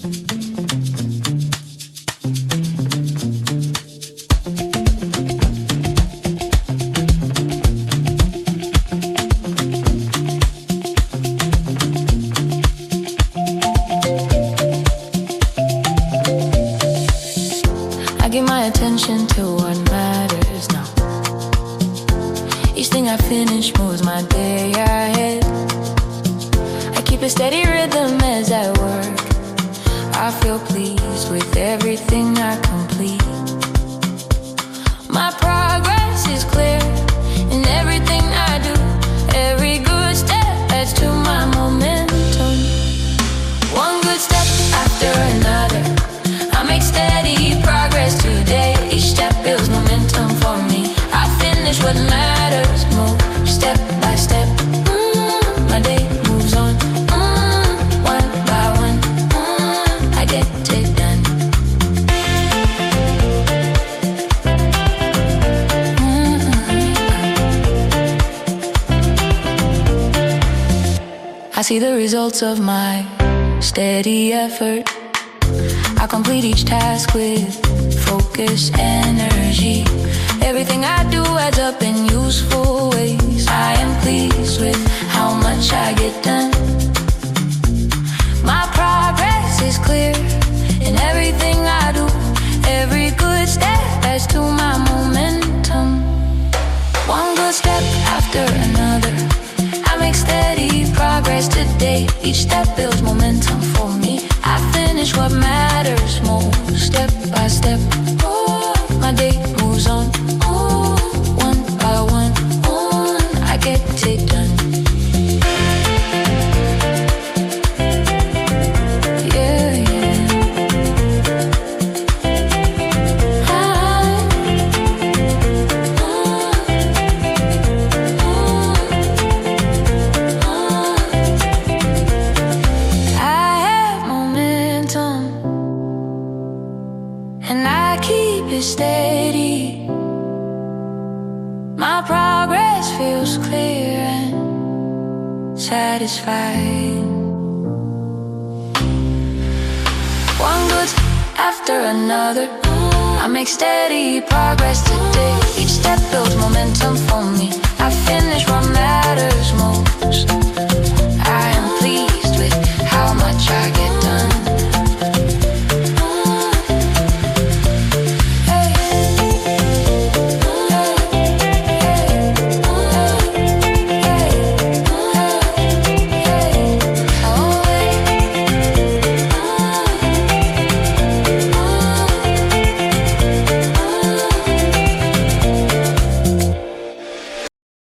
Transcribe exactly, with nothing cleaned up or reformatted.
Give my attention to what matters now. Each thing I finish moves my day ahead. I keep a steady rhythm as I work. I feel pleased with everything I complete. My progress is clear in everything I do. Every good step adds to my momentum. One good step after another, I make steady progress today. Each step builds momentum for me. I finish what matters most, step by step. Mm, my day moves on, mm, one by one. Mm, I get it done. Mm-hmm. I see the results of my steady effort. I complete each task with focus, energy. Everything I do adds up in useful ways. I am pleased with how much I get done. My progress is clear in everything I do. Every good step adds to my momentum. One good step after another, I make steady progress today. Each step builds momentum for me. I finish what matters most, step by step. Oh, my day moves on, oh, one by one. Oh, I get it done. Yeah, yeah. I, oh, oh, oh. I have momentum, and I keep it steady. My progress feels clear and satisfied. One good after another, I make steady progress today. Each step builds momentum for me. I finish what matters most.